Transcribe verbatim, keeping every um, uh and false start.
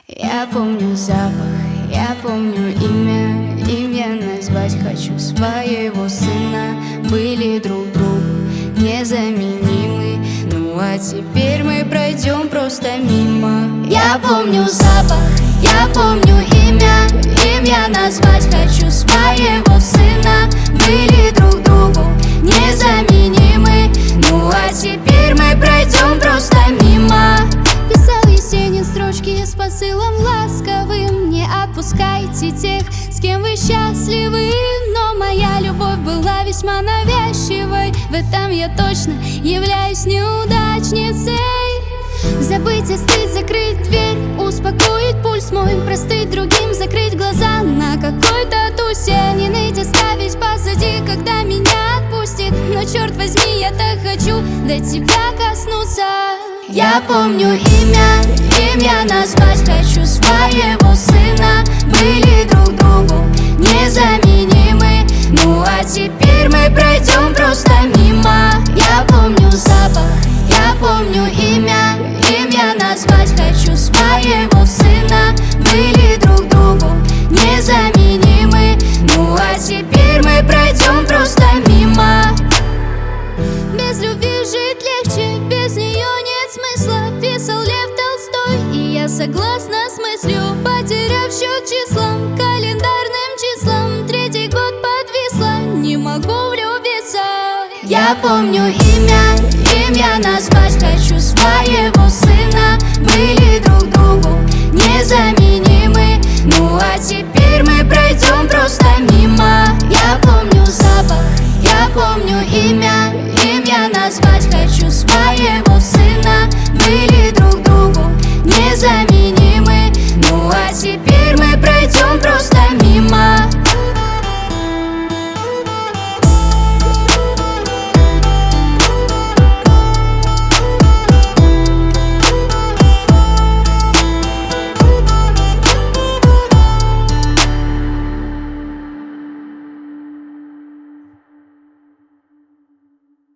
Я помню запах, я помню имя, имя назвать хочу своего сына. Были друг другу незаменимы, ну а теперь мы пройдем просто мимо. Я помню запах, я помню имя, имя назвать хочу своего сына. Были друг другу незаменимы, ну а теперь мы пройдем просто мимо. Писал Есенин строчки с посылом ласковым: не отпускайте тех, с кем вы счастливы. Но моя любовь была весьма навязчивой, в этом я точно являюсь неудачницей. Забыть, остыть, закрыть дверь, успокоить пульс мой, простыть другим, закрыть глаза на какой-то тусе. Не ныть, оставить позади, когда меня отпустит. Но черт возьми, я так хочу до тебя коснуться. Я помню имя, имя назвать хочу своего сына. Были друг другу незаменимы, ну а теперь мы пройдем просто мимо. Я помню запах, я помню имя, имя назвать хочу своего сына. Были друг другу незаменимы, ну а теперь мы пройдем просто мимо. Без любви жить легче, без нее нет смысла, писал Лев Толстой, и я согласна с мыслью. Потеряв счет числам, календарным числам, третий год подвисла, не могу влюбиться. Я помню имя, имя назвать хочу своего сына.